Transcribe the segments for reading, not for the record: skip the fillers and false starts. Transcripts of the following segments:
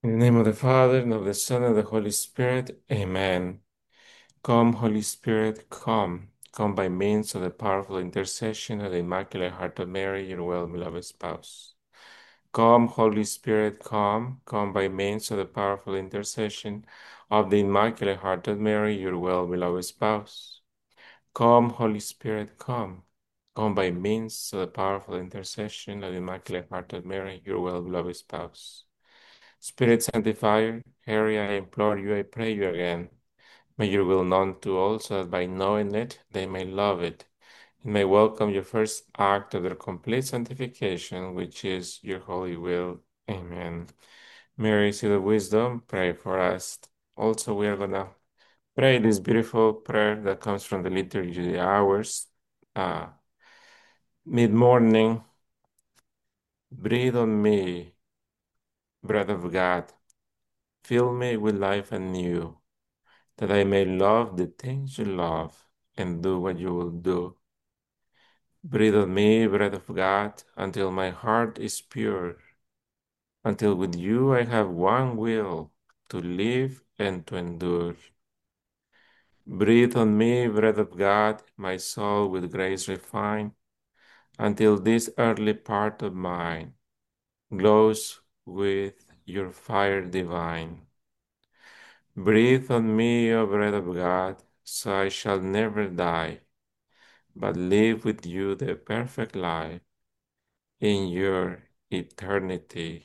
In the name of the Father, and of the Son, and of the Holy Spirit. Amen. Come, Holy Spirit, come. Come by means of the powerful intercession of the Immaculate Heart of Mary, your well-beloved spouse. Come, Holy Spirit, come. Come by means of the powerful intercession of the Immaculate Heart of Mary, your well-beloved spouse. Come, Holy Spirit, come. Come by means of the powerful intercession of the Immaculate Heart of Mary, your well-beloved spouse. Spirit Sanctifier, Harry, I implore you, I pray you again. May your will known to all, so that by knowing it, they may love it, and may welcome your first act of their complete sanctification, which is your holy will. Amen. Mary, seat of wisdom, pray for us. Also, we are gonna pray this beautiful prayer that comes from the Liturgy of the Hours. Uh, Mid-morning, breathe on me, breath of God, fill me with life anew, that I may love the things you love and do what you will do. Breathe on me, breath of God, until my heart is pure, until with you I have one will, to live and to endure. Breathe on me, breath of God, my soul with grace refine, until this earthly part of mine glows with your fire divine. Breathe on me, O breath of God, so I shall never die, but live with you the perfect life in your eternity.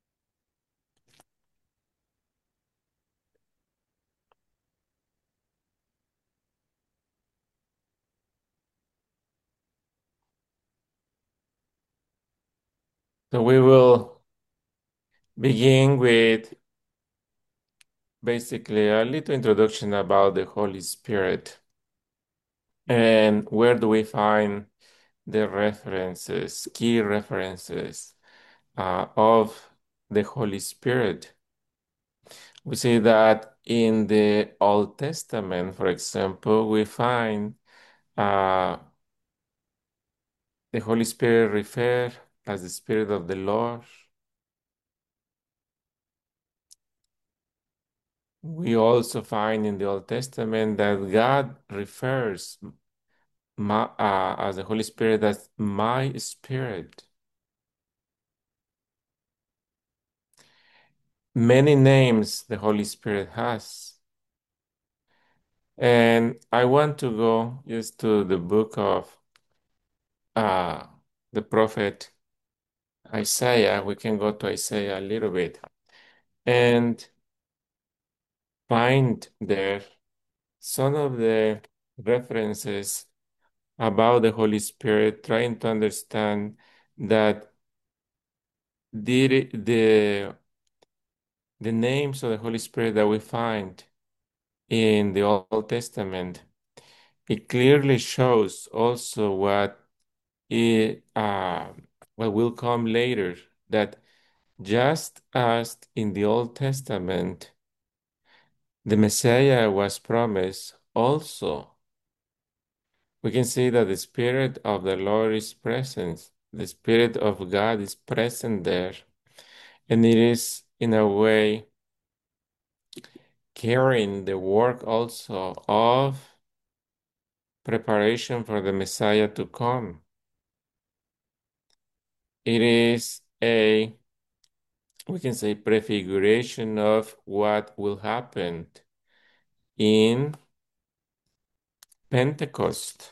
So we will begin with basically a little introduction about the Holy Spirit and where do we find the references, key references of the Holy Spirit. We see that in the Old Testament, for example, we find uh, the Holy Spirit referred as the Spirit of the Lord. We also find in the Old Testament that God refers as the Holy Spirit as my Spirit. Many names the Holy Spirit has. And I want to go just to the book of uh, the prophet Isaiah. We can go to Isaiah a little bit and find there some of the references about the Holy Spirit, trying to understand that the names of the Holy Spirit that we find in the Old Testament, it clearly shows also what will come later, that just as in the Old Testament, the Messiah was promised, also we can see that the Spirit of the Lord is present. The Spirit of God is present there. And it is, in a way, carrying the work also of preparation for the Messiah to come. It is we can say, prefiguration of what will happen in Pentecost,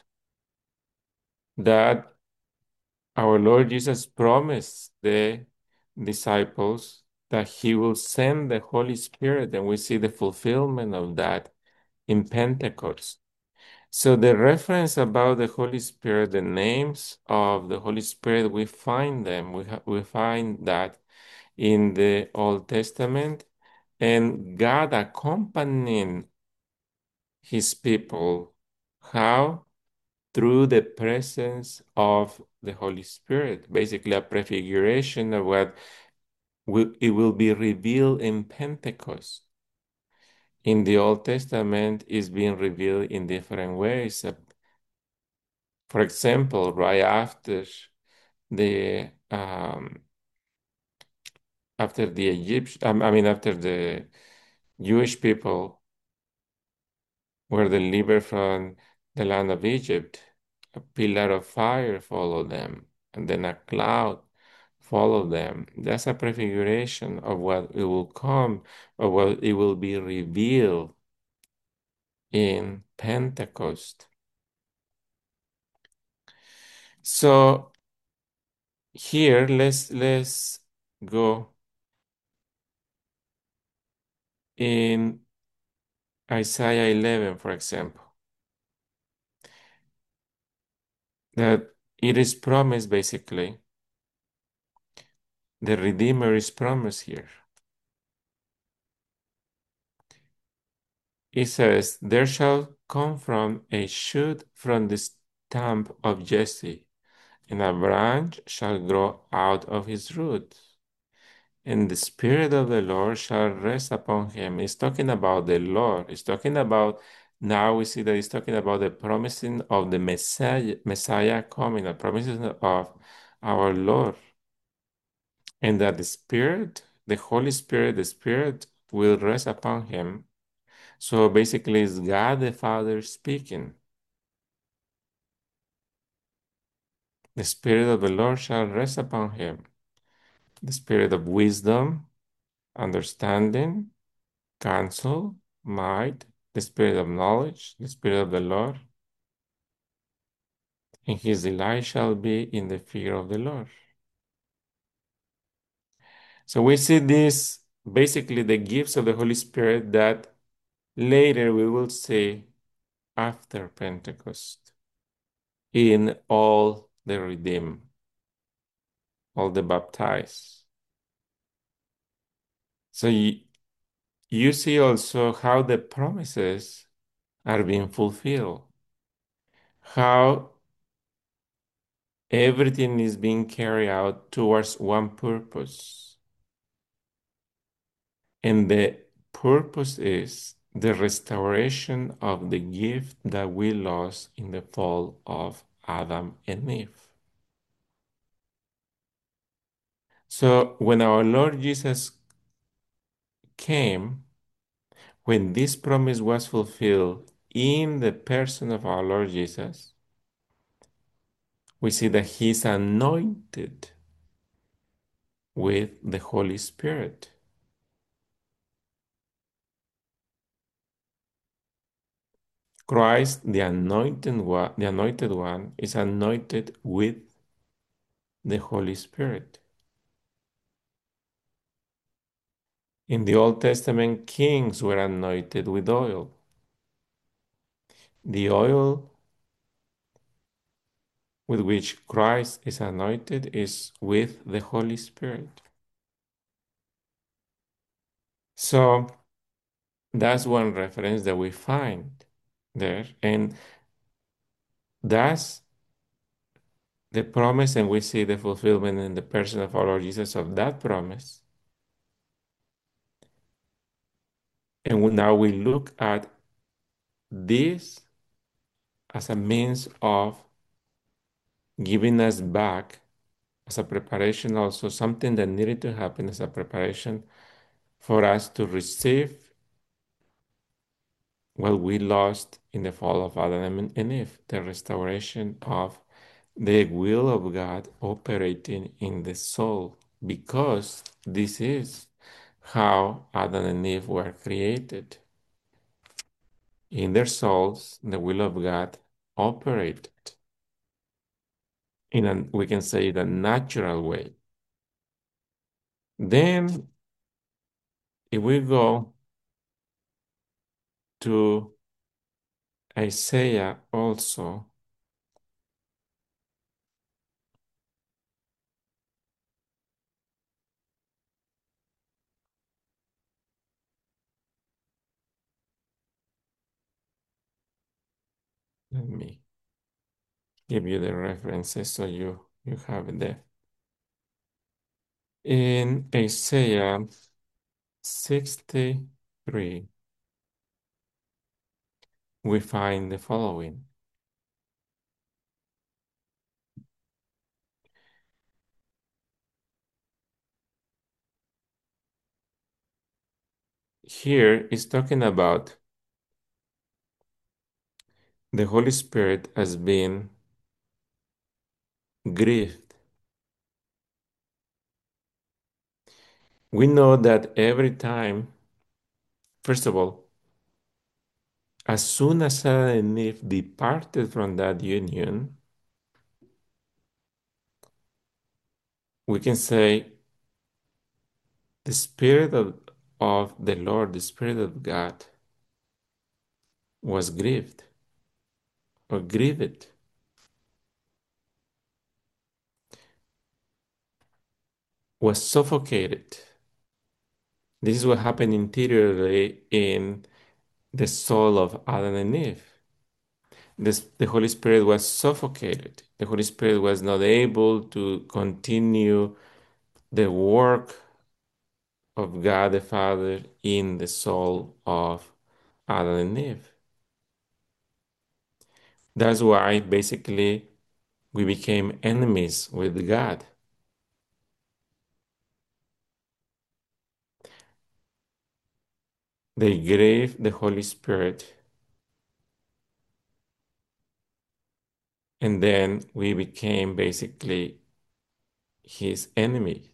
that our Lord Jesus promised the disciples that he will send the Holy Spirit, and we see the fulfillment of that in Pentecost. So the reference about the Holy Spirit, the names of the Holy Spirit, we find them. We find that in the Old Testament, and God accompanying his people. How? Through the presence of the Holy Spirit, basically a prefiguration of what it will be revealed in Pentecost. In the Old Testament, is being revealed in different ways. For example, right after the after the Egyptian, I mean, after the Jewish people were delivered from the land of Egypt, a pillar of fire followed them, and then a cloud followed them. That's a prefiguration of what it will come, of what it will be revealed in Pentecost. So here, let's go in Isaiah 11, for example, that it is promised basically, the Redeemer is promised here. It says, there shall come from a shoot from the stump of Jesse, and a branch shall grow out of his roots. And the Spirit of the Lord shall rest upon him. He's talking about the Lord. He's talking about, now we see that he's talking about the promising of the Messiah coming, the promises of our Lord. And that the Spirit, the Holy Spirit, the Spirit will rest upon him. So basically, it's God the Father speaking. The Spirit of the Lord shall rest upon him. The Spirit of wisdom, understanding, counsel, might, the Spirit of knowledge, the Spirit of the Lord. And his delight shall be in the fear of the Lord. So we see this basically the gifts of the Holy Spirit that later we will see after Pentecost in all the redeemed, all the baptized. So you see also how the promises are being fulfilled, how everything is being carried out towards one purpose. And the purpose is the restoration of the gift that we lost in the fall of Adam and Eve. So when our Lord Jesus came, when this promise was fulfilled in the person of our Lord Jesus, we see that he is anointed with the Holy Spirit. Christ, the anointed one, is anointed with the Holy Spirit. In the Old Testament, kings were anointed with oil. The oil with which Christ is anointed is with the Holy Spirit. So that's one reference that we find there. And that's the promise, and we see the fulfillment in the person of our Lord Jesus of that promise. And now we look at this as a means of giving us back as a preparation, also something that needed to happen as a preparation for us to receive what we lost in the fall of Adam and Eve, the restoration of the will of God operating in the soul, because this is how Adam and Eve were created. In their souls, the will of God operated in a, we can say, the natural way. Then, if we go to Isaiah also, let me give you the references so you have it there. In Isaiah 63, we find the following. here is talking about the Holy Spirit as being grieved. We know that every time, first of all, as soon as Adam and Eve departed from that union, we can say the Spirit of the Lord, the Spirit of God, was grieved or grieved, was suffocated. This is what happened interiorly in the soul of Adam and Eve. The Holy Spirit was suffocated. The Holy Spirit was not able to continue the work of God the Father in the soul of Adam and Eve. That's why basically we became enemies with God. They grieved the Holy Spirit, and then we became basically his enemy.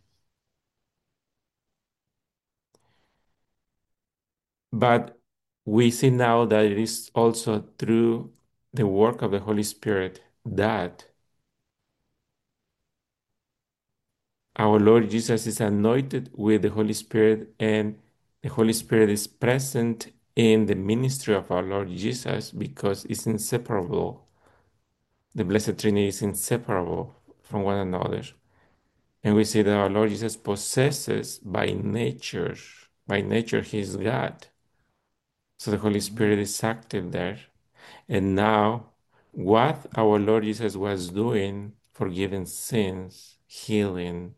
But we see now that it is also through the work of the Holy Spirit that our Lord Jesus is anointed with the Holy Spirit, and the Holy Spirit is present in the ministry of our Lord Jesus because it's inseparable. The Blessed Trinity is inseparable from one another. And we see that our Lord Jesus possesses by nature, He is God. So the Holy Spirit is active there. And now, what our Lord Jesus was doing, forgiving sins, healing,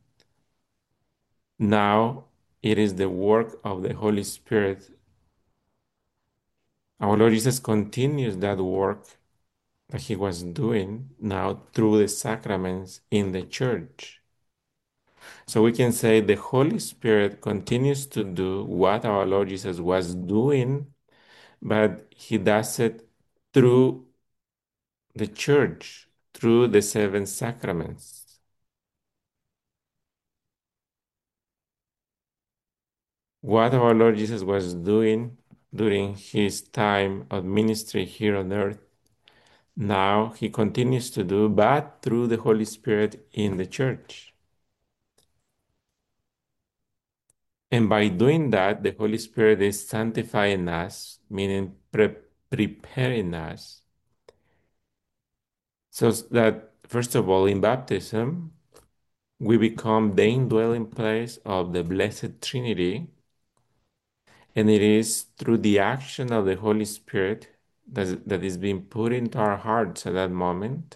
now it is the work of the Holy Spirit. Our Lord Jesus continues that work that He was doing now through the sacraments in the church. So we can say the Holy Spirit continues to do what our Lord Jesus was doing, but He does it through the church, through the seven sacraments. What our Lord Jesus was doing during His time of ministry here on earth, now He continues to do, but through the Holy Spirit in the church. And by doing that, the Holy Spirit is sanctifying us, meaning preparing us. So that, first of all, in baptism, we become the indwelling place of the Blessed Trinity. And it is through the action of the Holy Spirit that is being put into our hearts at that moment.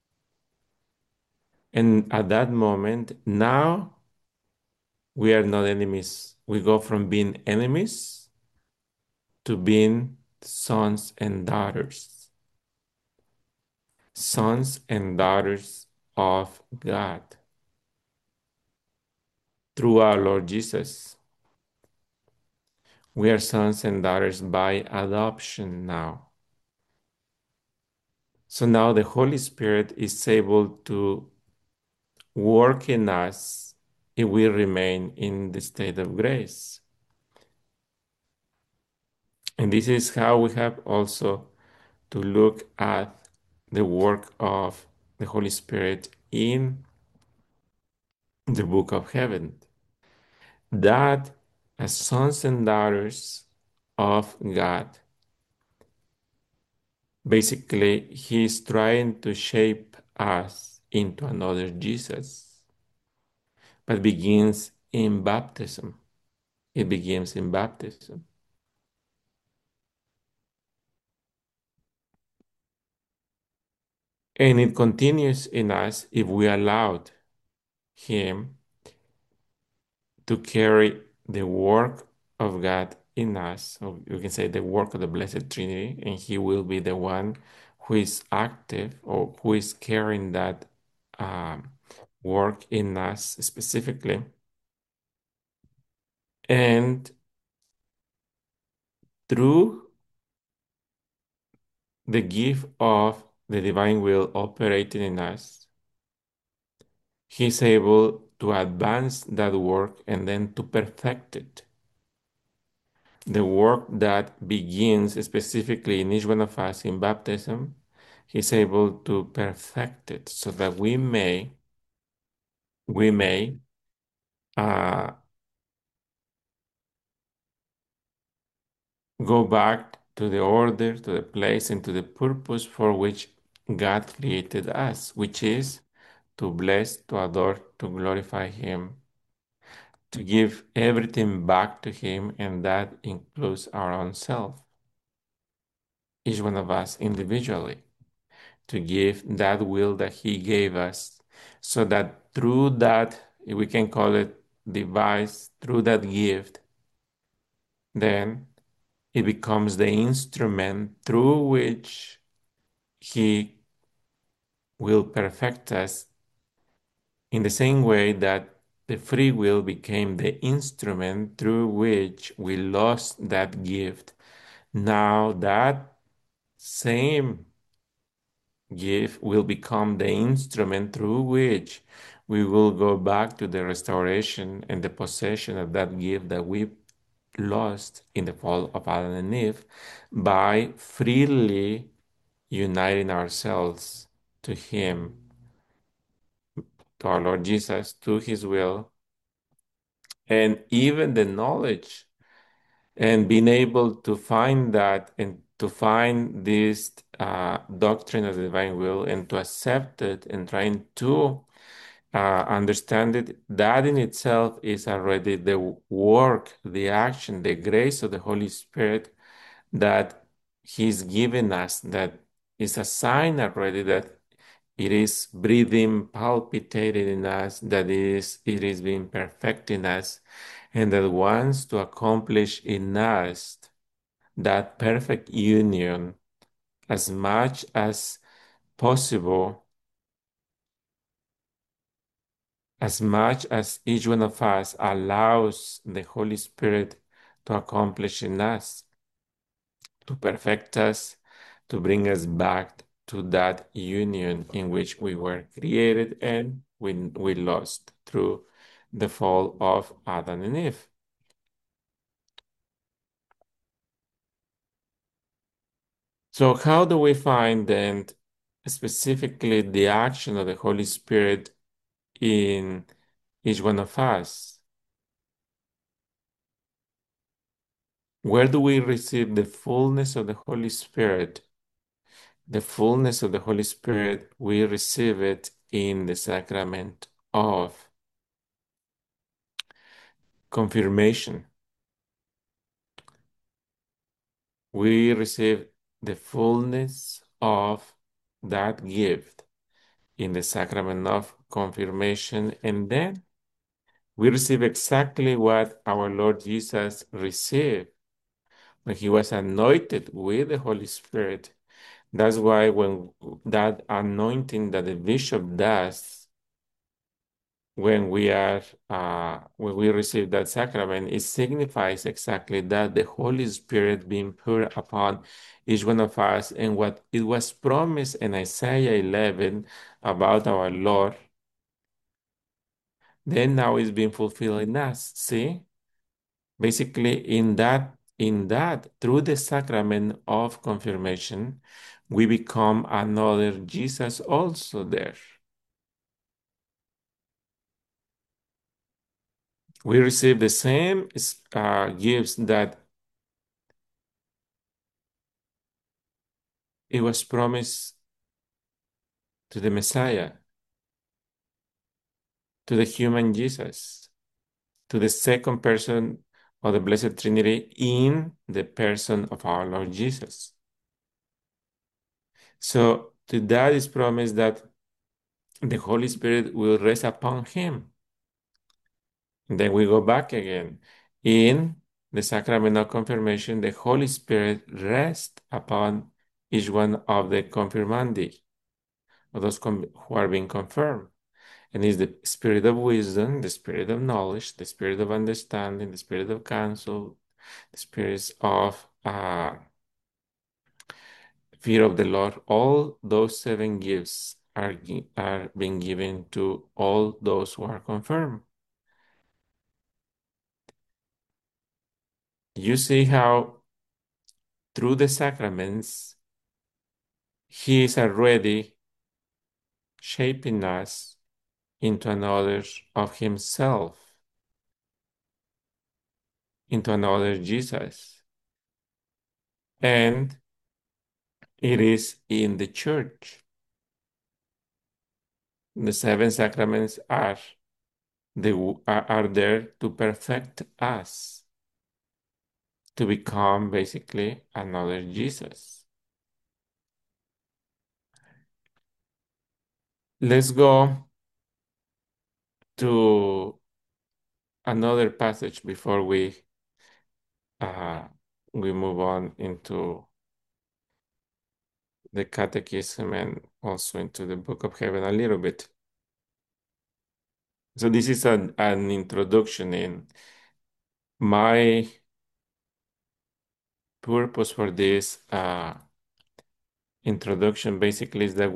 And at that moment, now we are not enemies. We go from being enemies to being sons and daughters. Sons and daughters of God through our Lord Jesus. We are sons and daughters by adoption now. So now the Holy Spirit is able to work in us if we remain in the state of grace. And this is how we have also to look at the work of the Holy Spirit in the book of heaven. That as sons and daughters of God, basically, He is trying to shape us into another Jesus, but begins in baptism. It begins in baptism. And it continues in us if we allowed Him to carry the work of God in us. So you can say the work of the Blessed Trinity, and He will be the one who is active or who is carrying that um, work in us specifically. And through the gift of the divine will operating in us, He is able to advance that work and then to perfect it. The work that begins specifically in each one of us in baptism, He's able to perfect it so that we may uh, go back to the order, to the place, and to the purpose for which God created us, which is to bless, to adore, to glorify Him, to give everything back to Him, and that includes our own self, each one of us individually, to give that will that He gave us, so that through that, we can call it device, through that gift, then it becomes the instrument through which He will perfect us in the same way that the free will became the instrument through which we lost that gift. Now that same gift will become the instrument through which we will go back to the restoration and the possession of that gift that we lost in the fall of Adam and Eve by freely uniting ourselves to Him, to our Lord Jesus, to His will, and even the knowledge and being able to find that and to find this doctrine of the divine will and to accept it and trying to understand it, that in itself is already the work, the action, the grace of the Holy Spirit that He's given us, that is a sign already that it is breathing, palpitating in us, that it is being perfect in us, and that wants to accomplish in us that perfect union as much as possible, as much as each one of us allows the Holy Spirit to accomplish in us, to perfect us, to bring us back to that union in which we were created and we lost through the fall of Adam and Eve. So, how do we find then specifically the action of the Holy Spirit in each one of us? Where do we receive the fullness of the Holy Spirit? The fullness of the Holy Spirit, we receive it in the sacrament of confirmation. We receive the fullness of that gift in the sacrament of confirmation, and then we receive exactly what our Lord Jesus received when He was anointed with the Holy Spirit. That's why when that anointing that the bishop does when we receive that sacrament, it signifies exactly that the Holy Spirit being poured upon each one of us, and what it was promised in Isaiah 11 about our Lord, then now is being fulfilled in us. See, basically in that through the sacrament of confirmation, we become another Jesus also there. We receive the same gifts that it was promised to the Messiah, to the human Jesus, to the second person of the Blessed Trinity in the person of our Lord Jesus. So to that is promised that the Holy Spirit will rest upon him. And then we go back again. In the sacrament of confirmation, the Holy Spirit rests upon each one of the confirmandi, of those who are being confirmed. And is the spirit of wisdom, the spirit of knowledge, the spirit of understanding, the spirit of counsel, the spirits of fear of the Lord. All those seven gifts are being given to all those who are confirmed. You see how through the sacraments, He is already shaping us into another of Himself, into another Jesus. And it is in the church. The seven sacraments are there to perfect us, to become basically another Jesus. Let's go to another passage before uh, we move on into the Catechism and also into the Book of Heaven a little bit. So this is an introduction in my purpose for this introduction basically is that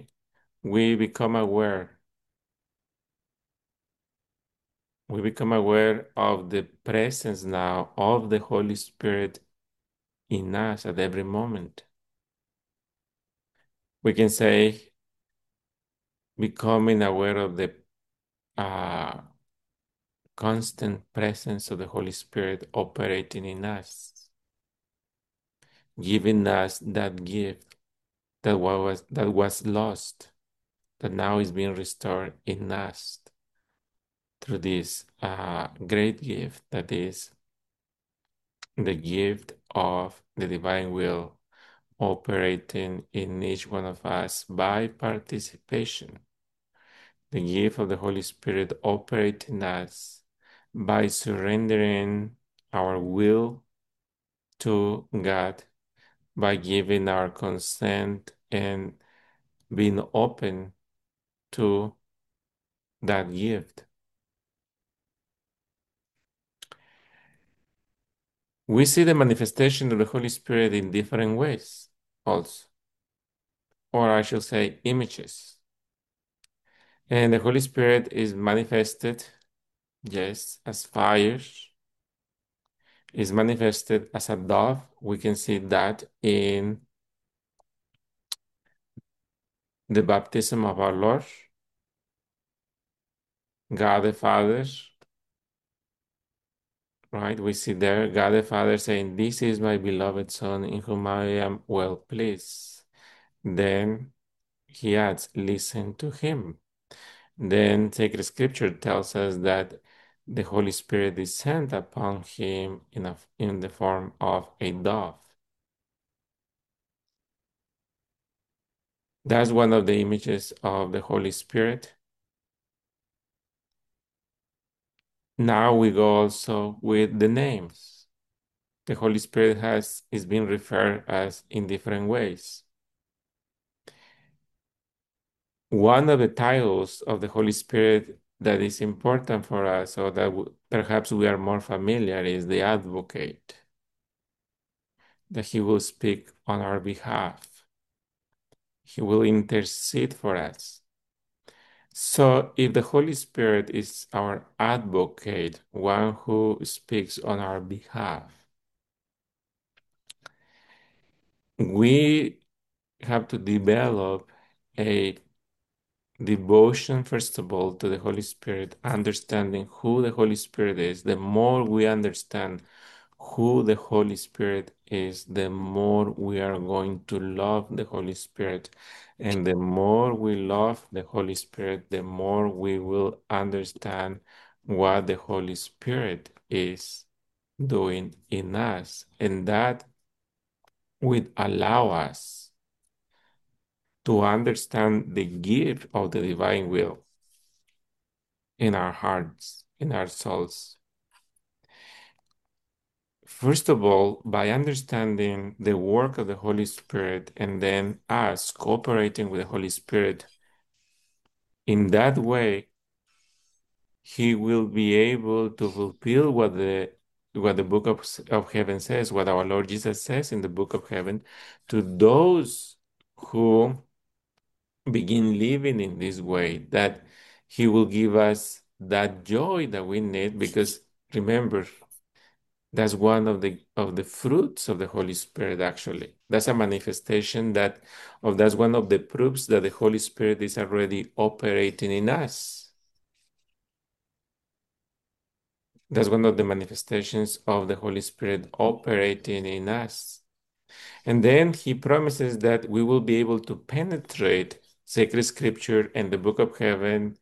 we become aware of the presence now of the Holy Spirit in us at every moment. We can say becoming aware of the uh, constant presence of the Holy Spirit operating in us, giving us that gift that was lost, that now is being restored in us through this great gift that is the gift of the divine will operating in each one of us by participation. The gift of the Holy Spirit operating in us by surrendering our will to God, by giving our consent and being open to that gift. We see the manifestation of the Holy Spirit in different ways also, or I should say images. And the Holy Spirit is manifested, yes, as fire, is manifested as a dove. We can see that in the baptism of our Lord, God the Father, right? We see there God the Father saying, "This is my beloved Son in whom I am well pleased." Then he adds, "Listen to him." Then sacred scripture tells us that the Holy Spirit descended upon him in the form of a dove. That's one of the images of the Holy Spirit. Now we go also with the names. The Holy Spirit is being referred as in different ways. One of the titles of the Holy Spirit that is important for us, or that perhaps we are more familiar, is the advocate, that he will speak on our behalf. He will intercede for us. So if the Holy Spirit is our advocate, one who speaks on our behalf, we have to develop a devotion, first of all, to the Holy Spirit, understanding who the Holy Spirit is. The more we understand who the Holy Spirit is, the more we are going to love the Holy Spirit. And the more we love the Holy Spirit, the more we will understand what the Holy Spirit is doing in us. And that will allow us to understand the gift of the divine will in our hearts, in our souls. First of all, by understanding the work of the Holy Spirit and then us cooperating with the Holy Spirit, in that way, He will be able to fulfill what the what the book of heaven says, what our Lord Jesus says in the book of heaven, to those who begin living in this way, that He will give us that joy that we need, because remember, that's one of the fruits of the Holy Spirit, actually. That's a manifestation that's one of the proofs that the Holy Spirit is already operating in us. That's one of the manifestations of the Holy Spirit operating in us. And then he promises that we will be able to penetrate sacred scripture and the book of heaven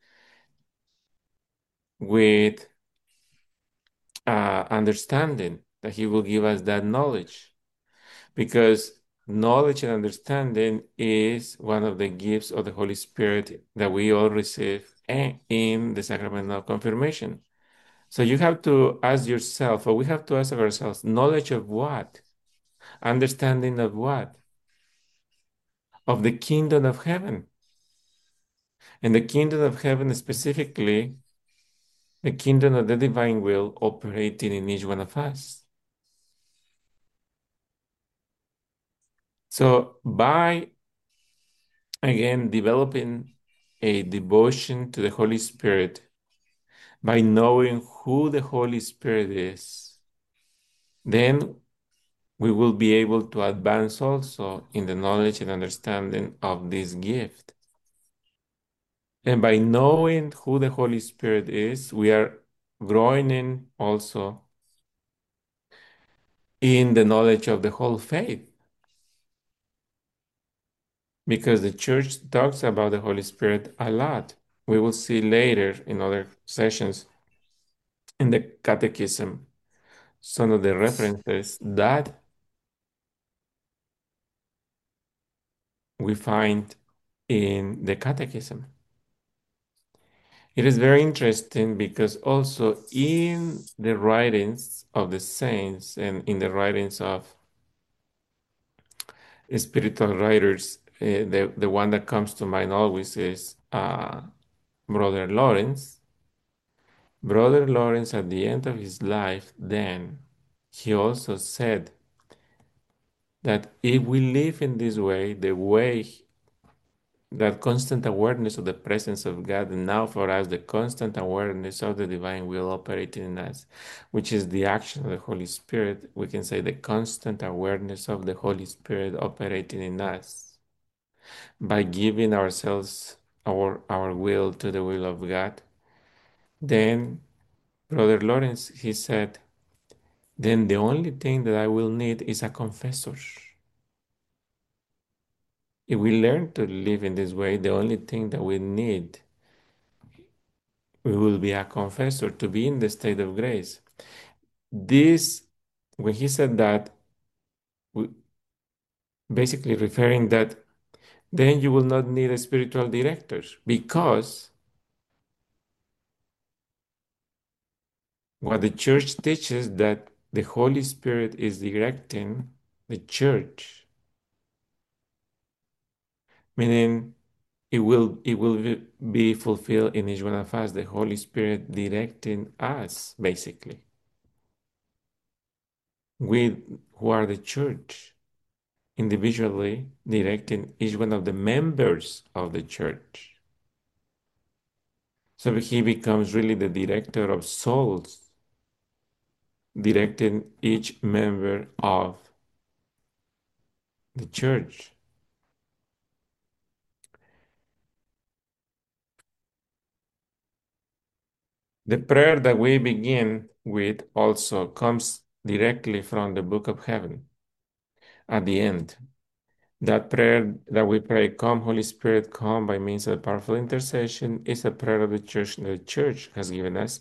with understanding, that he will give us that knowledge. Because knowledge and understanding is one of the gifts of the Holy Spirit that we all receive in the sacrament of confirmation. So you have to ask yourself, or we have to ask ourselves, knowledge of what? Understanding of what? Of the kingdom of heaven. And the kingdom of heaven, specifically, the kingdom of the divine will operating in each one of us. So by, again, developing a devotion to the Holy Spirit, by knowing who the Holy Spirit is, then we will be able to advance also in the knowledge and understanding of this gift. And by knowing who the Holy Spirit is, we are growing in also in the knowledge of the whole faith. Because the church talks about the Holy Spirit a lot. We will see later in other sessions in the Catechism some of the references that we find in the Catechism. It is very interesting because also in the writings of the saints and in the writings of spiritual writers, the one that comes to mind always is Brother Lawrence. Brother Lawrence, at the end of his life, then he also said that if we live in this way, the way that constant awareness of the presence of God, and now for us, the constant awareness of the divine will operating in us, which is the action of the Holy Spirit, we can say the constant awareness of the Holy Spirit operating in us by giving ourselves, our will to the will of God. Then Brother Lawrence, he said, then the only thing that I will need is a confessor. If we learn to live in this way, the only thing that we need, we will be a confessor to be in the state of grace. This, when he said that, basically referring that then you will not need a spiritual director, because what the church teaches, that the Holy Spirit is directing the church, meaning it will be fulfilled in each one of us, the Holy Spirit directing us, basically. We who are the church, individually directing each one of the members of the church. So he becomes really the director of souls, directing each member of the church. The prayer that we begin with also comes directly from the book of heaven at the end. That prayer that we pray, come, Holy Spirit, come, by means of powerful intercession, is a prayer of the church that the church has given us.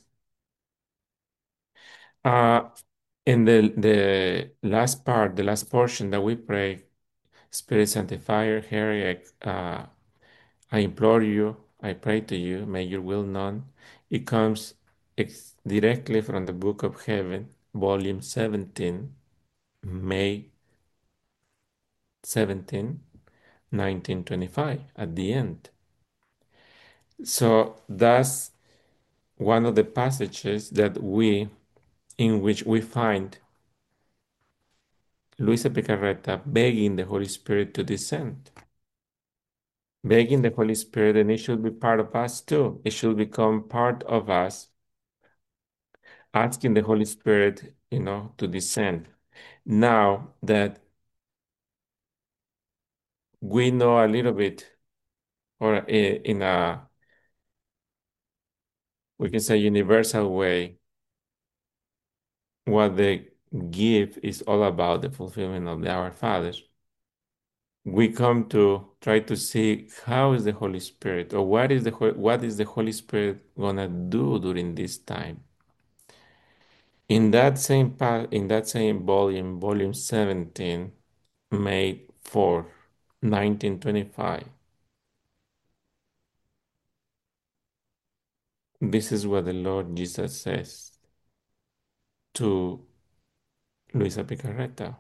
Uh, in the last part, the last portion that we pray, Spirit Sanctifier, Harry, I implore you, I pray to you, may your will known. It comes directly from the Book of Heaven, Volume 17, May 17, 1925, at the end. So that's one of the passages that we in which we find Luisa Picarreta begging the Holy Spirit to descend, begging the Holy Spirit, and it should be part of us too. It should become part of us, asking the Holy Spirit, to descend. Now that we know a little bit, or in a, we can say, universal way, what the gift is all about, the fulfillment of the Our Father, we come to try to see how is the Holy Spirit, or what is the Holy Spirit gonna do during this time. In that same volume, volume 17, May 4th, 1925, this is what the Lord Jesus says to Luisa Picarreta.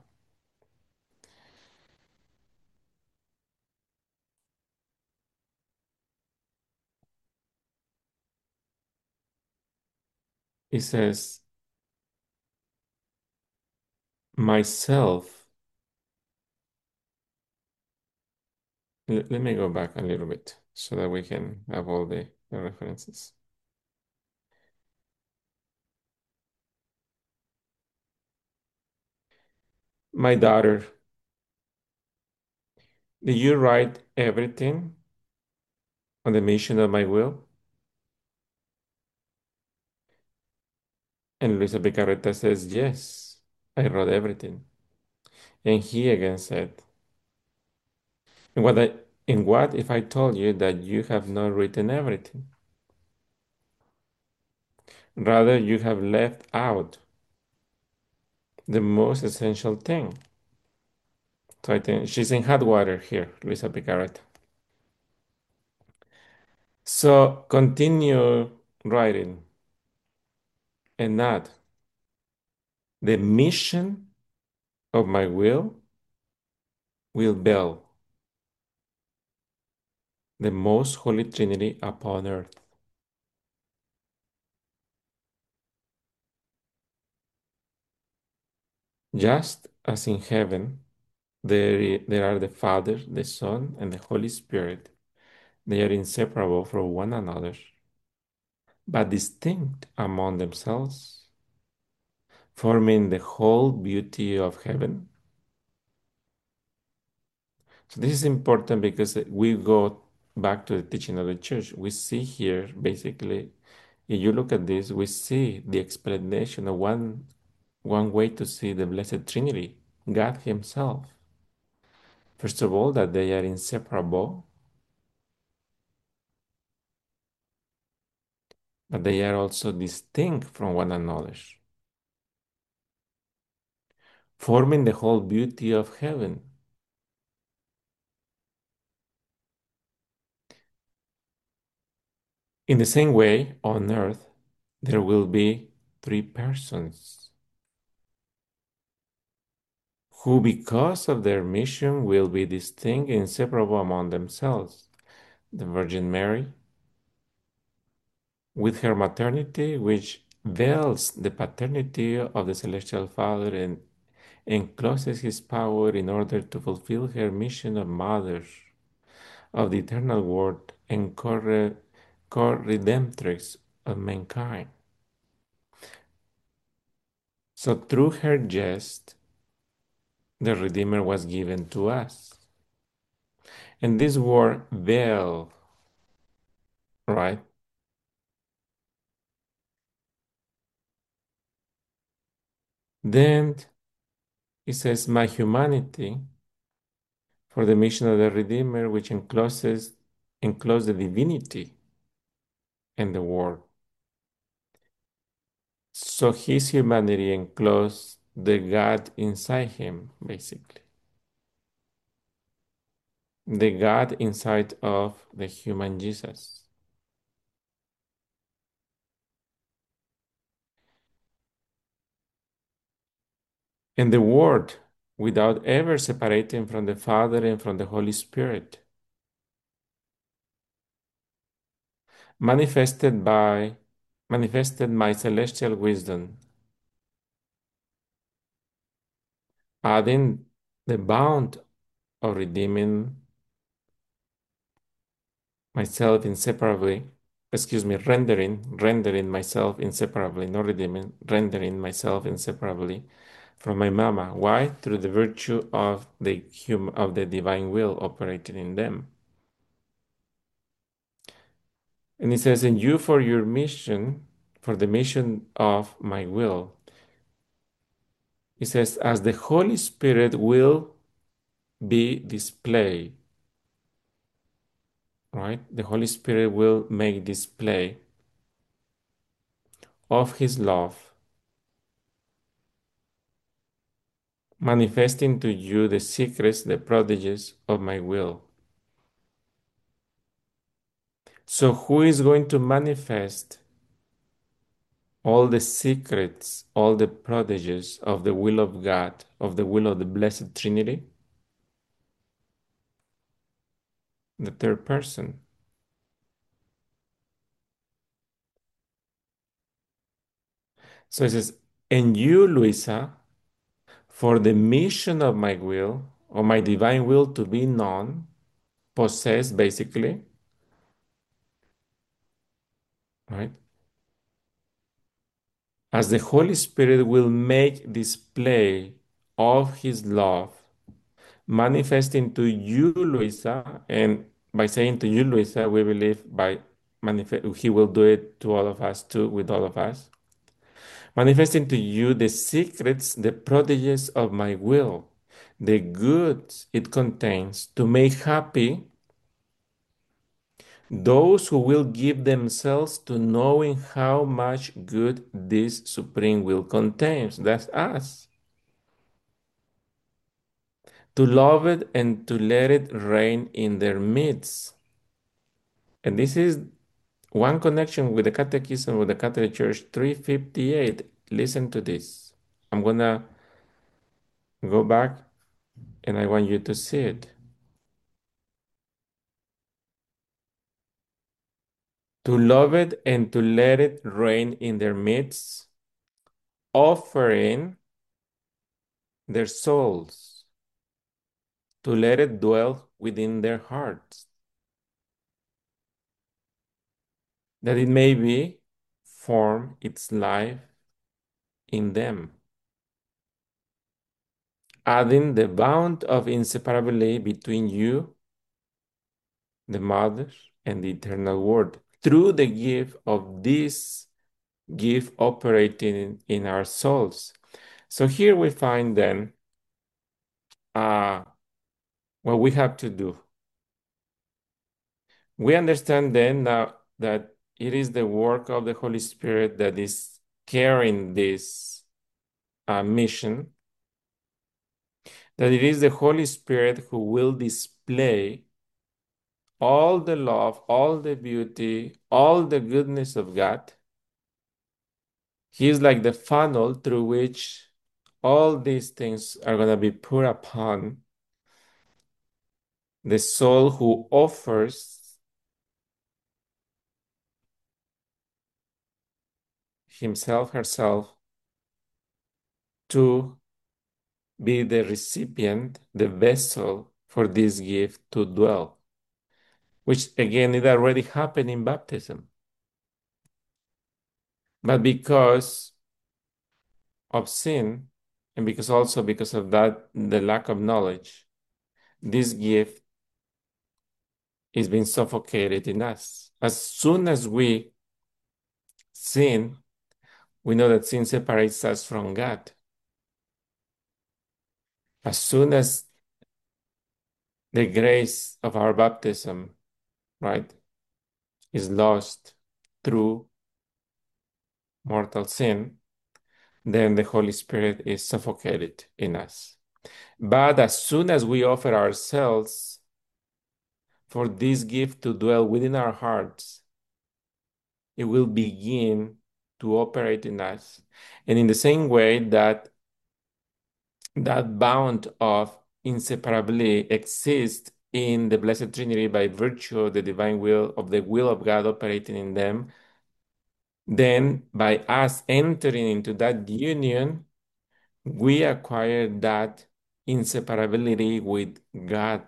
He says, myself, let me go back a little bit so that we can have all the references. My daughter, did you write everything on the mission of my will? And Luisa Picarreta says, yes, I wrote everything. And he again said, and what if I told you that you have not written everything? Rather, you have left out the most essential thing. So I think she's in hot water here, Luisa Picarreta. So continue writing and add the mission of my will build the most holy Trinity upon earth. Just as in heaven, there are the Father, the Son, and the Holy Spirit. They are inseparable from one another, but distinct among themselves, forming the whole beauty of heaven. So this is important because we go back to the teaching of the church. We see here, basically, if you look at this, we see the explanation of one way to see the Blessed Trinity, God Himself. First of all, that they are inseparable, but they are also distinct from one another, forming the whole beauty of heaven. In the same way, on earth, there will be three persons who, because of their mission, will be distinct and inseparable among themselves. The Virgin Mary, with her maternity, which veils the paternity of the Celestial Father and encloses his power in order to fulfill her mission of mother of the eternal word and co-redemptrix of mankind. So through her jest, the Redeemer was given to us. And this word veil, right? Then it says, my humanity for the mission of the Redeemer, which encloses the divinity and the word. So his humanity enclosed the God inside him, basically. The God inside of the human Jesus. And the Word, without ever separating from the Father and from the Holy Spirit, manifested my celestial wisdom adding the bound of redeeming myself inseparably, excuse me, rendering myself inseparably, not redeeming, rendering myself inseparably from my mama. Why? Through the virtue of the divine will operating in them. And it says, "And you for your mission, for the mission of my will." It says, "As the Holy Spirit will be displayed," right? The Holy Spirit will make display of His love, manifesting to you the secrets, the prodigies of my will. So, who is going to manifest all the secrets, all the prodigies of the will of God, of the will of the Blessed Trinity? The third person. So it says, "And you, Luisa, for the mission of my will, or my divine will to be known, possess basically, right? As the Holy Spirit will make display of His love, manifesting to you, Luisa, and by saying to you, Luisa, we believe by He will do it to all of us too, with all of us. Manifesting to you the secrets, the prodigies of my will, the goods it contains to make happy those who will give themselves to knowing how much good this supreme will contains. That's us. To love it and to let it reign in their midst. And this is one connection with the Catechism with the Catholic Church 358. Listen to this. I'm going to go back and I want you to see it. To love it and to let it reign in their midst, offering their souls, to let it dwell within their hearts, that it may be form its life in them, adding the bond of inseparability between you, the Mother, and the eternal Word, through the gift of this gift operating in our souls. So here we find then uh, what we have to do. We understand then now that it is the work of the Holy Spirit that is carrying this mission, that it is the Holy Spirit who will display all the love, all the beauty, all the goodness of God. He is like the funnel through which all these things are going to be put upon the soul who offers himself, herself to be the recipient, the vessel for this gift to dwell, which again, it already happened in baptism. But because of sin, and because of that, the lack of knowledge, this gift is being suffocated in us. As soon as we sin, we know that sin separates us from God. As soon as the grace of our baptism, right, is lost through mortal sin, then the Holy Spirit is suffocated in us. But as soon as we offer ourselves for this gift to dwell within our hearts, it will begin to operate in us. And in the same way that that bound of inseparability exists in the Blessed Trinity by virtue of the divine will, of the will of God operating in them, then by us entering into that union, we acquire that inseparability with God.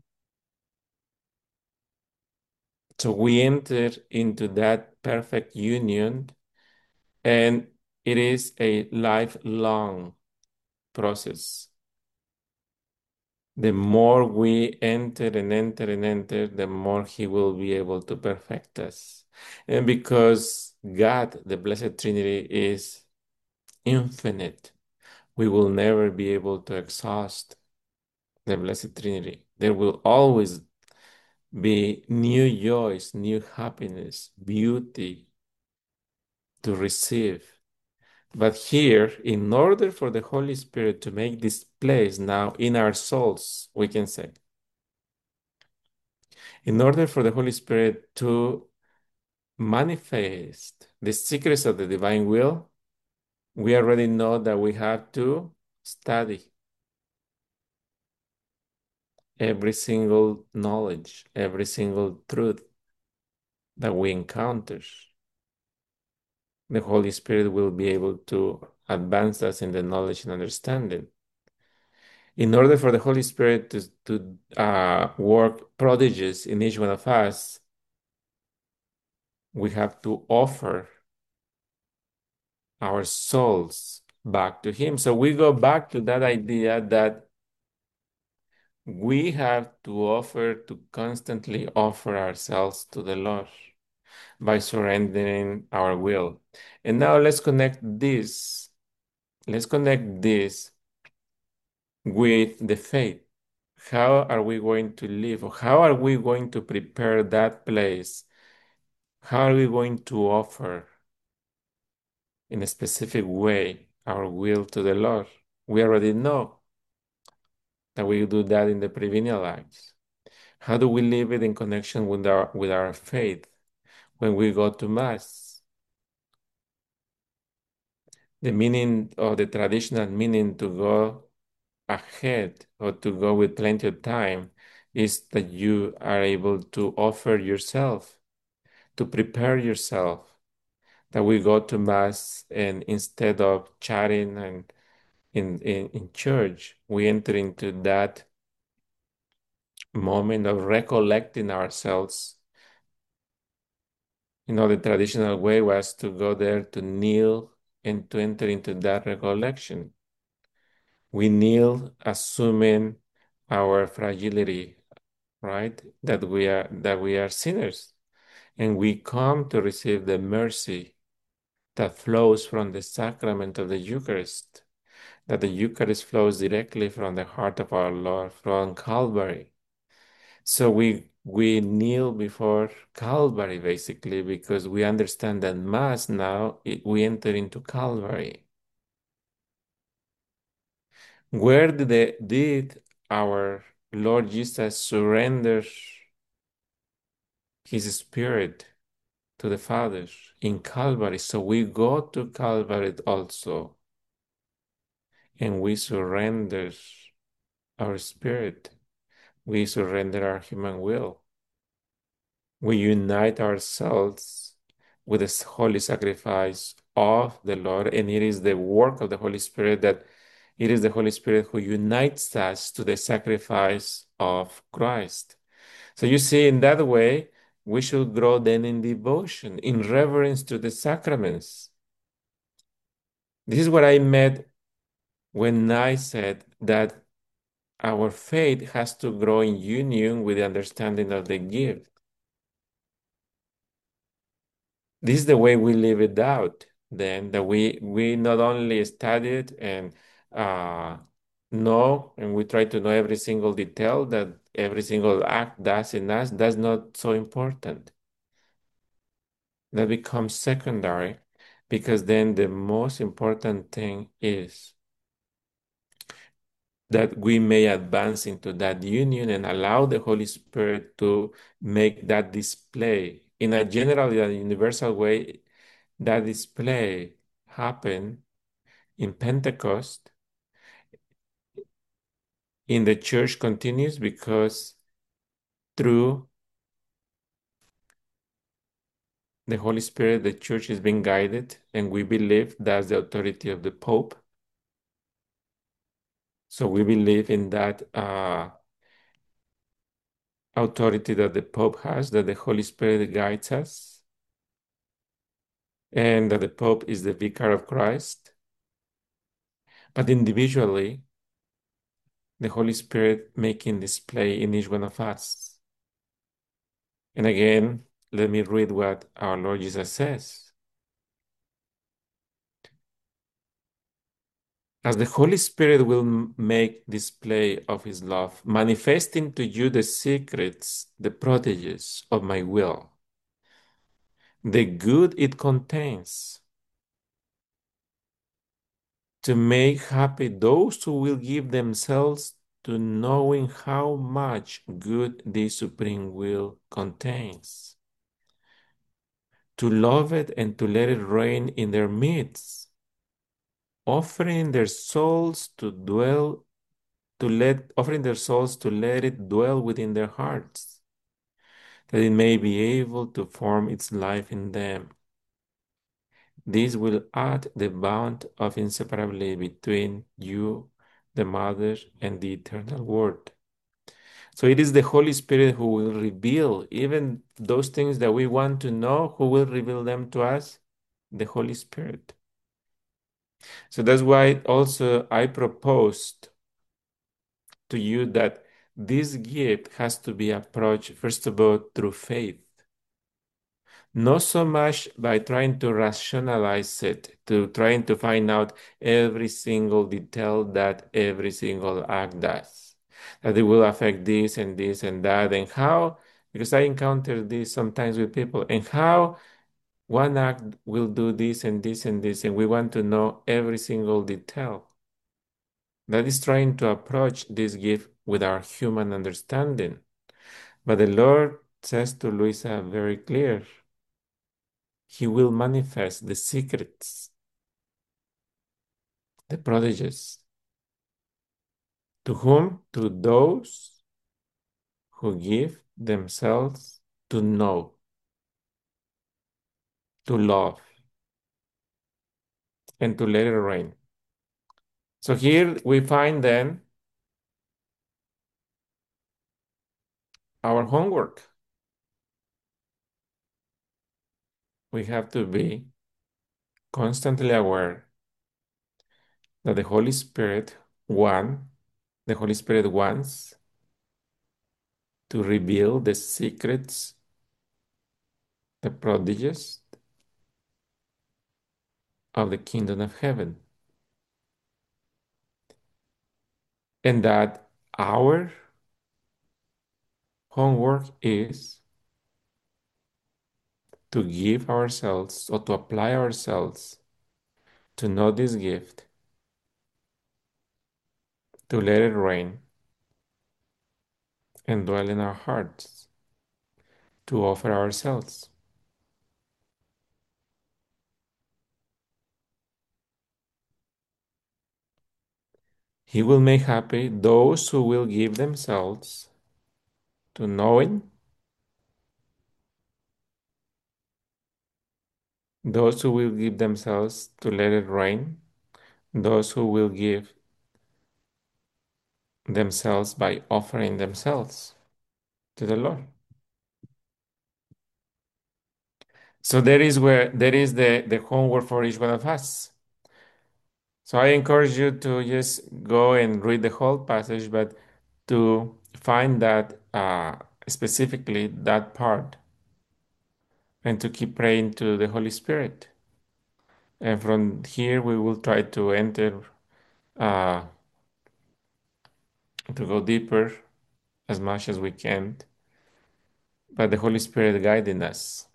So we enter into that perfect union, and it is a lifelong process. The more we enter and enter and enter, the more He will be able to perfect us. And because God, the Blessed Trinity, is infinite, we will never be able to exhaust the Blessed Trinity. There will always be new joys, new happiness, beauty to receive. But here, in order for the Holy Spirit to make this place now in our souls, we can say, in order for the Holy Spirit to manifest the secrets of the divine will, we already know that we have to study every single knowledge, every single truth that we encounter. The Holy Spirit will be able to advance us in the knowledge and understanding. In order for the Holy Spirit to work prodigies in each one of us, we have to offer our souls back to Him. So we go back to that idea that we have to constantly offer ourselves to the Lord by surrendering our will. And now let's connect this with the faith. How are we going to live? Or how are we going to prepare that place? How are we going to offer in a specific way our will to the Lord? We already know that we do that in the prevenient lives. How do we live it in connection with our faith when we go to Mass? The meaning or the traditional meaning to go ahead or to go with plenty of time is that you are able to offer yourself, to prepare yourself, that we go to Mass and instead of chatting and in church, we enter into that moment of recollecting ourselves. The traditional way was to go there to kneel and to enter into that recollection. We kneel assuming our fragility, right? That we are sinners, and we come to receive the mercy that flows from the sacrament of the Eucharist, that the Eucharist flows directly from the heart of our Lord, from Calvary. So we kneel before Calvary basically because we understand that Mass now we enter into Calvary. Where did our Lord Jesus surrender His Spirit to the Father? In Calvary. So we go to Calvary also and we surrender our spirit. We surrender our human will. We unite ourselves with the holy sacrifice of the Lord, and it is the work of the Holy Spirit that it is the Holy Spirit who unites us to the sacrifice of Christ. So you see, in that way, we should grow then in devotion, in reverence to the sacraments. This is what I meant when I said that our faith has to grow in union with the understanding of the gift. This is the way we live it out, then, that we not only study it and uh, know, and we try to know every single detail that every single act does in us, that's not so important. That becomes secondary because then the most important thing is that we may advance into that union and allow the Holy Spirit to make that display in a general and universal way. That display happened in Pentecost. In the church continues because through the Holy Spirit, the church is being guided, and we believe that's the authority of the Pope. So we believe in that authority that the Pope has, that the Holy Spirit guides us, and that the Pope is the vicar of Christ. But individually, the Holy Spirit making display in each one of us. And again, let me read what our Lord Jesus says. As the Holy Spirit will make display of his love, manifesting to you the secrets, the prodigies of my will, the good it contains, to make happy those who will give themselves to knowing how much good this supreme will contains, to love it and to let it reign in their midst, offering their souls to dwell to let offering their souls to let it dwell within their hearts, that it may be able to form its life in them. This will add the bond of inseparability between you, the Mother, and the eternal Word. So it is the Holy Spirit who will reveal even those things that we want to know. Who will reveal them to us? The Holy Spirit. So that's why also I proposed to you that this gift has to be approached, first of all, through faith. Not so much by trying to rationalize it, to trying to find out every single detail that every single act does, that it will affect this and this and that, and how, because I encounter this sometimes with people, and how one act will do this and this and this, and we want to know every single detail. That is trying to approach this gift with our human understanding. But the Lord says to Luisa very clear, He will manifest the secrets, the prodigies. To whom? To those who give themselves to know, to love, and to let it reign. So here we find then our homework. We have to be constantly aware that the Holy Spirit wants to reveal the secrets, the prodigies of the kingdom of heaven. And that our homework is to give ourselves or to apply ourselves to know this gift, to let it reign and dwell in our hearts, to offer ourselves. He will make happy those who will give themselves to knowing, those who will give themselves to let it reign, those who will give themselves by offering themselves to the Lord. So there is the homework for each one of us. So I encourage you to just go and read the whole passage, but to find that specifically that part and to keep praying to the Holy Spirit. And from here, we will try to enter, uh, to go deeper as much as we can, but the Holy Spirit guiding us.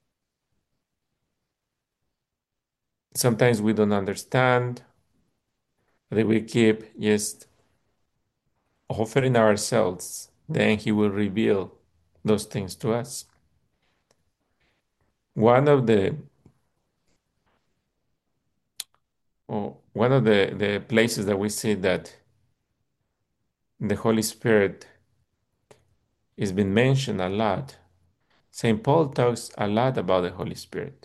Sometimes we don't understand, but if we keep just offering ourselves, then He will reveal those things to us. One of the the places that we see that the Holy Spirit is been mentioned a lot. St. Paul talks a lot about the Holy Spirit.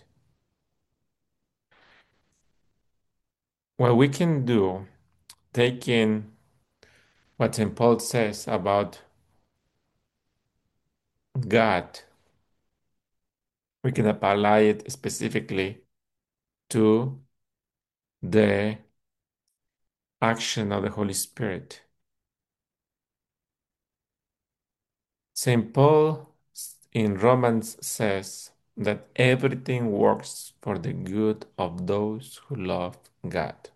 What we can do, taking what St. Paul says about God, we can apply it specifically to the action of the Holy Spirit. St. Paul in Romans says that everything works for the good of those who love God.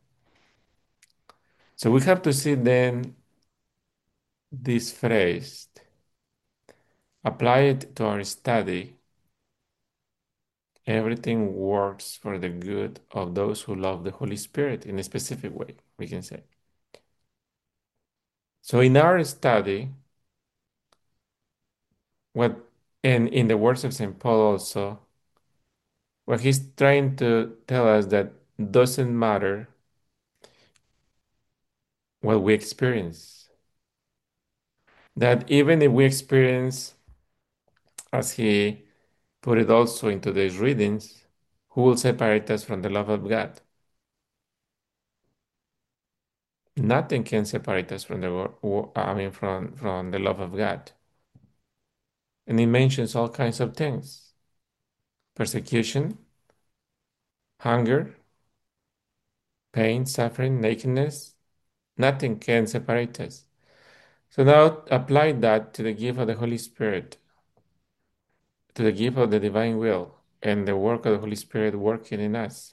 So we have to see then this phrase, apply it to our study. Everything works for the good of those who love the Holy Spirit in a specific way, we can say. So in our study, what and in the words of St. Paul also, what he's trying to tell us that doesn't matter what we experience. That even if we experience, as he put it also into these readings, who will separate us from the love of God? Nothing can separate us from from the love of God. And he mentions all kinds of things: persecution, hunger, pain, suffering, nakedness. Nothing can separate us. So now apply that to the gift of the Holy Spirit, to the gift of the divine will, and the work of the Holy Spirit working in us.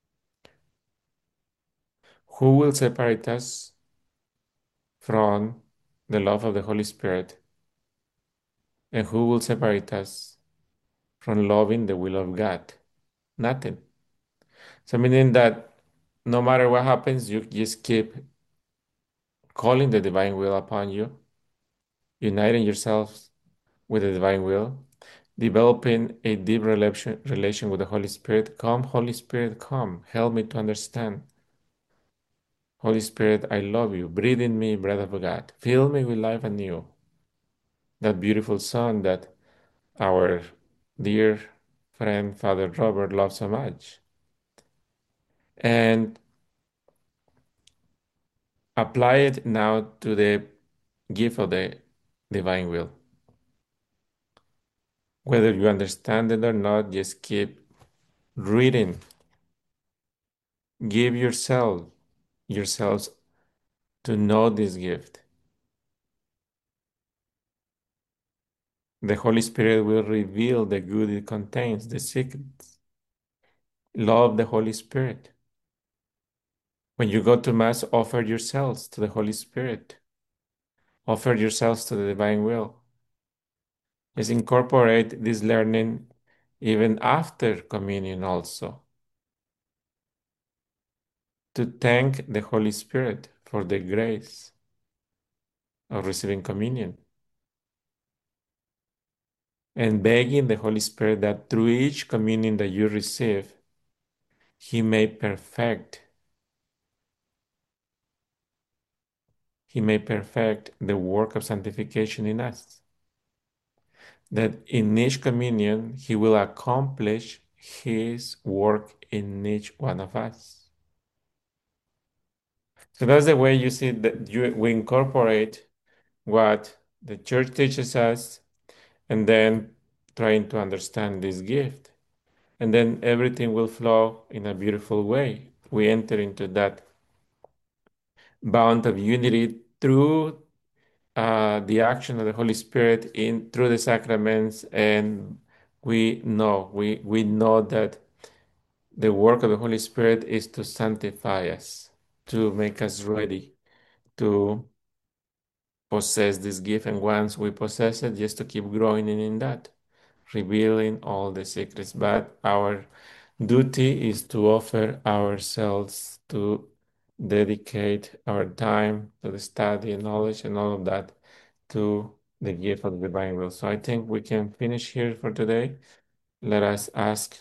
Who will separate us from the love of the Holy Spirit? And who will separate us from loving the will of God? Nothing. So meaning that no matter what happens, you just keep calling the divine will upon you, uniting yourselves with the divine will, developing a deep relation with the Holy Spirit. Come, Holy Spirit, come. Help me to understand. Holy Spirit, I love you. Breathe in me, breath of God. Fill me with life anew. That beautiful song that our dear friend Father Robert loves so much. And apply it now to the gift of the divine will. Whether you understand it or not, just keep reading. Give yourselves to know this gift. The Holy Spirit will reveal the good it contains, the secrets. Love the Holy Spirit. When you go to Mass, offer yourselves to the Holy Spirit. Offer yourselves to the divine will. Just incorporate this learning even after communion also, to thank the Holy Spirit for the grace of receiving communion, and begging the Holy Spirit that through each communion that you receive, He may perfect the work of sanctification in us. That in each communion, He will accomplish His work in each one of us. So that's the way you see that we incorporate what the church teaches us and then trying to understand this gift. And then everything will flow in a beautiful way. We enter into that bond of unity through the action of the Holy Spirit in through the sacraments, and we know that the work of the Holy Spirit is to sanctify us, to make us ready to possess this gift, and once we possess it, just to keep growing in that, revealing all the secrets. But our duty is to offer ourselves, to dedicate our time to the study and knowledge and all of that to the gift of the divine will. So I think we can finish here for today. Let us ask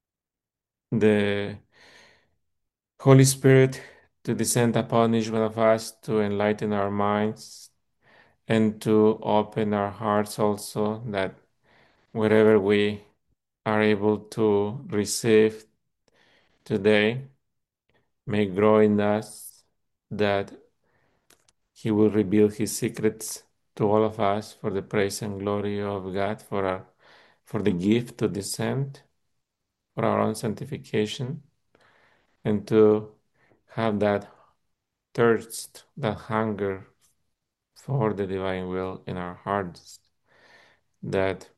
the Holy Spirit to descend upon each one of us, to enlighten our minds and to open our hearts also, that wherever we are able to receive today may grow in us that He will reveal his secrets to all of us for the praise and glory of God, for the gift to descend, for our own sanctification, and to have that thirst, that hunger for the divine will in our hearts, that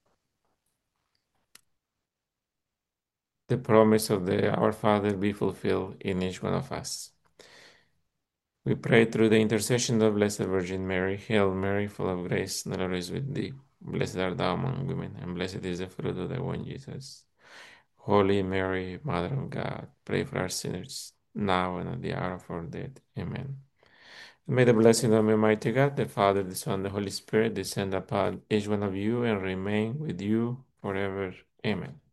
the promise of our Father be fulfilled in each one of us. We pray through the intercession of Blessed Virgin Mary. Hail Mary, full of grace, the Lord is with thee. Blessed art thou among women, and blessed is the fruit of thy womb, Jesus. Holy Mary, Mother of God, pray for us sinners, now and at the hour of our death. Amen. And may the blessing of Almighty God, the Father, the Son, the Holy Spirit, descend upon each one of you and remain with you forever. Amen.